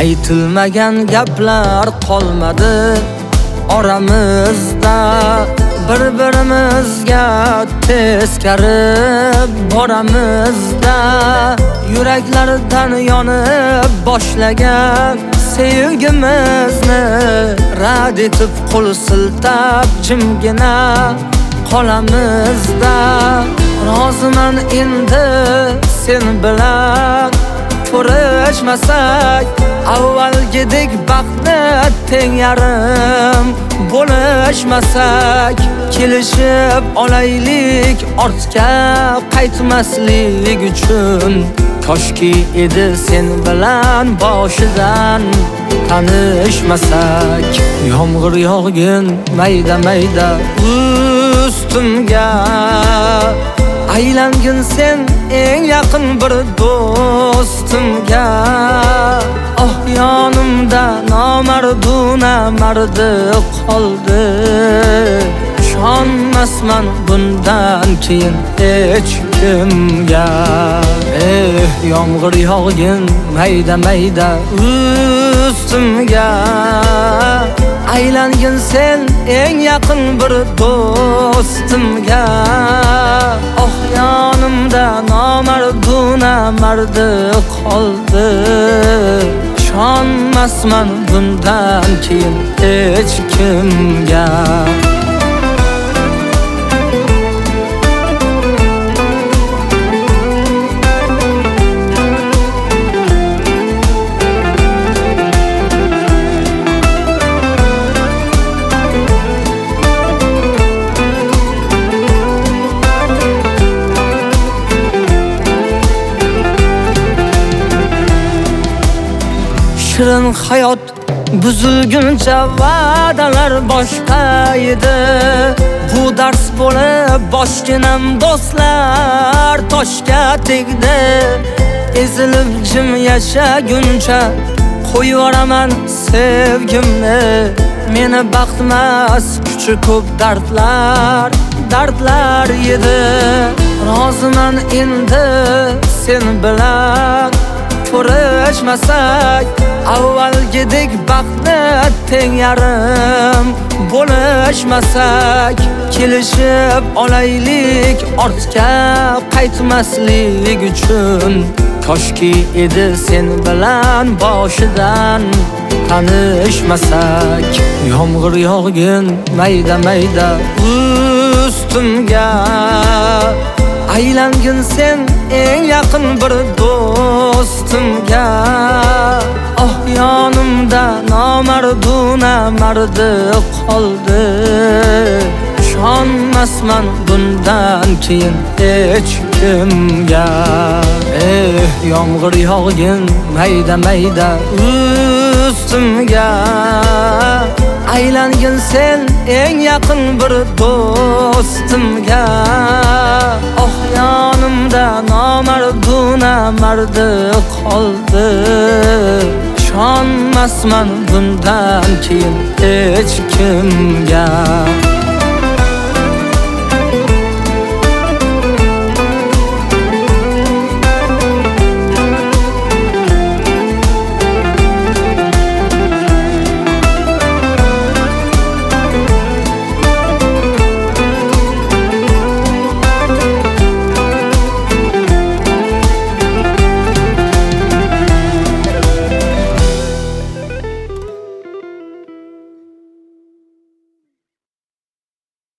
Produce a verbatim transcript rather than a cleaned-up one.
Aytilmagan gaplar qolmadi oramizda, bir-birimizga teskari boramizda. Yuraklardan yonib boshlagan sevgimizni rad etib qo'l siltab jimgina qolamizda. Roziman endi sen bilan ko'rishmasak, avvalgidek baxtni teng yarim bo'lishmasak. Kelishib olaylik ortga qaytmaslik uchun. Koshki edi sen bilan boshidan tanishmasak. Yomg'ir yog'gin mayda mayda ustimga, aylangin sen eng yaqin bir do'stimga. Oh yonimda nomarduna mardi qoldi, ishonmasman bundan keyin hech kimga. Eh yomg'ir yog'gin mayda mayda ustimga, aylangin sen eng yaqin bir do'stimga. Oh yonimda nomarduna mardi qoldi, ishonmasman bundan keyin hech kimga. Shirin hayot buzilguncha va'dalar boshqa edi. Bu dars bo'lib boshginam do'stlar toshga tegdi. Ezilib jim yashaguncha qo'yvoraman sevgimni. Meni baxtmas kuchi ko'p dardlar, dardlar edi. Roziman endi sen bilan ko'rishmasak, avvalgidek baxtni teng yarim bo'lishmasak. Kelishib olaylik ortga qaytmaslik uchun. Koshki edi sen bilan boshidan tanishmasak. Yomg'ir yog'gin mayda mayda ustimga, aylangin sen eng yaqin bir do'stimga. Oh yonimda nomarduna mardi qoldi, ishonmasman bundan keyin hech kimga. Eh yomg'ir yog'gin mayda mayda ustimga, aylangin sen eng yaqin bir do'stimga. Oh yonimda nomarduna mardi qoldi, ishonmasman bundan keyin hech kimga.